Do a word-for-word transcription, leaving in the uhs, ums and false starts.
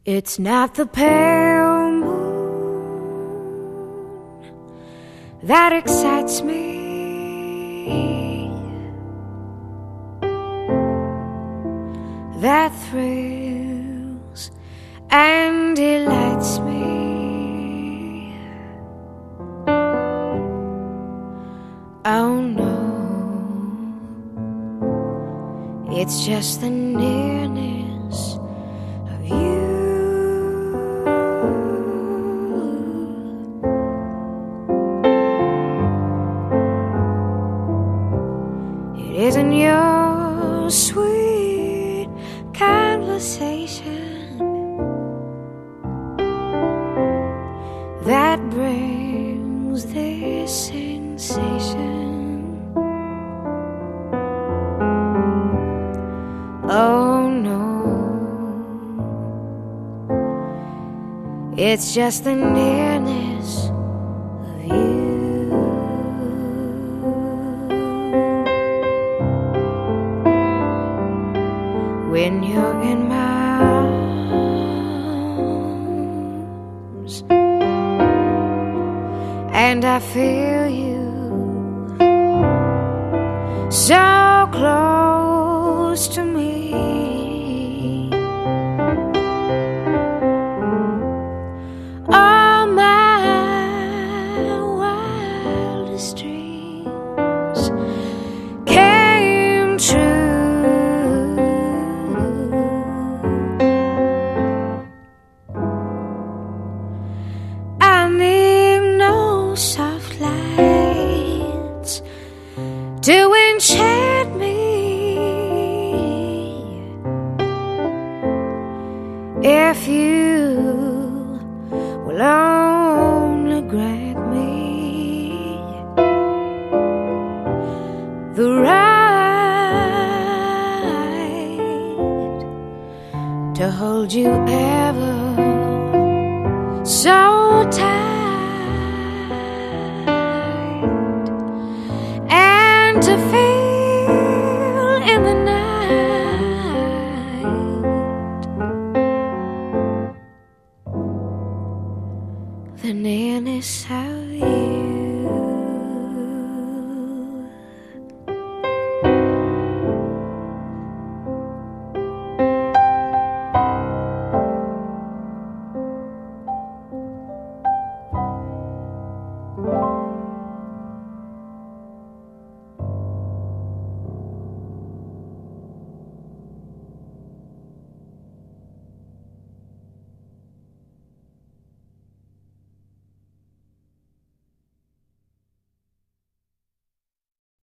It's not the pale moon that excites me, that thrills and delights me. Oh no, it's just the nearness of you. It isn't your sweet conversation that brings this sensation. Oh no, it's just the nearness of you. When you're in my arms and I feel you so close to me, all my wildest dreams came true. I need no soft lights to enchant me. If you will only grant me the right to hold you ever so tight and to feel in the night the nearness of you.